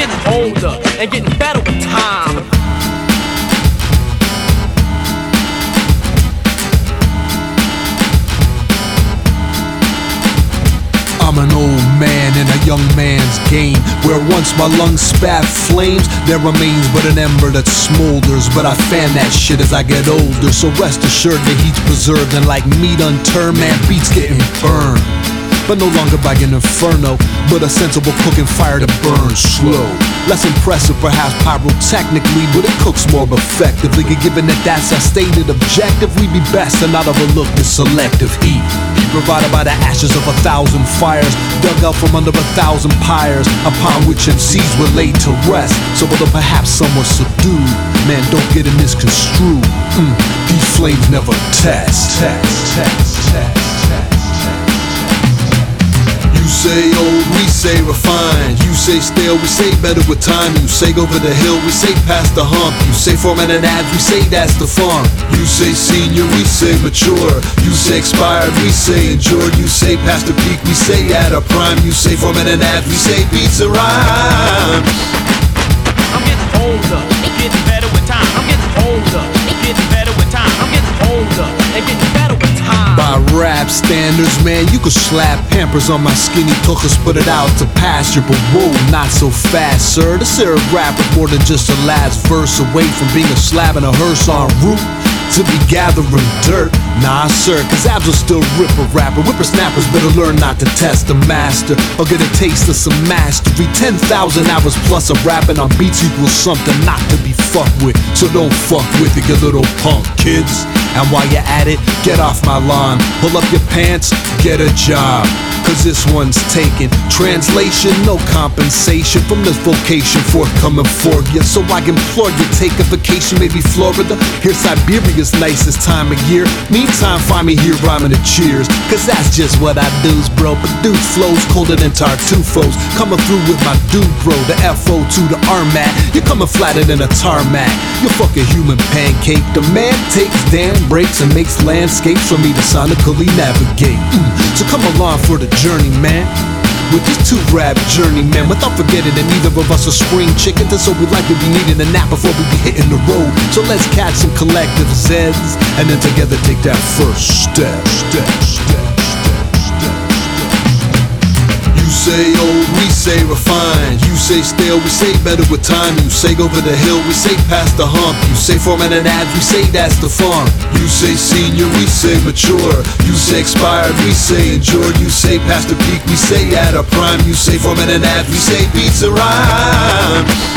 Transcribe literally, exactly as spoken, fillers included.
getting older and getting better with time. I'm an old man in a young man's game, where once my lungs spat flames, there remains but an ember that smolders. But I fan that shit as I get older, so rest assured the heat's preserved, and like meat unturned, man, beats getting burned. But no longer by an inferno, but a sensible cooking fire that burns slow. Less impressive perhaps pyrotechnically, but it cooks more effectively. Given that that's our stated objective, we'd be best to not overlook the selective heat. Heat provided by the ashes of a thousand fires, dug out from under a thousand pyres, upon which M Cs were laid to rest. So although perhaps some were subdued, man, don't get it misconstrued. Mm, these flames never test. Test, test, test. You say old, we say refined. You say stale, we say better with time. You say go over the hill, we say past the hump. You say format and abs, we say that's the farm. You say senior, we say mature. You say expired, we say endured. You say past the peak, we say at a prime. You say format and abs, we say beats and rhymes. I'm getting older, getting better with time. I'm getting older, getting better with time. I'm getting older and getting better with time. By rap standards, man, you could slap Pampers on my skinny tuchus, put it out to pasture. But whoa, not so fast, sir. This era rap is more than just the last verse away from being a slab and a hearse en route to be gathering dirt. Nah, sir, cause abs will still rip a rapper. Whippersnappers better learn not to test the master, or get a taste of some mastery. Ten thousand hours plus of rapping on beats equals something not to be fucked with. So don't fuck with it, you little punk kids. And while you're at it, get off my lawn, pull up your pants, get a job, cause this one's taken. Translation, no compensation from this vocation forthcoming for you. So I implore you, take a vacation, maybe Florida. Here's Siberia's nicest time of year. Meantime, find me here rhyming the cheers, cause that's just what I do's, bro. Produce flows colder than Tartuffos, coming through with my dude, bro. The F O to the R MAT, you're coming flatter than a tarmac. You're fucking human pancake. The man takes damn breaks and makes landscapes for me to sonically navigate. Mm. So come along for the journey, man, with these two rap journeymen, without forgetting that neither of us are spring chickens, and so we likely be needing a nap before we be hitting the road. So let's catch some collective zeds, and then together take that first step. Step, step, step, step. You say old, we say refined. You say stale, we say better with time. You say go over the hill, we say past the hump. You say format and abs, we say that's the farm. You say senior, we say mature. You say expired, we say endured. You say past the peak, we say at a prime. You say format and abs, we say beats and rhymes.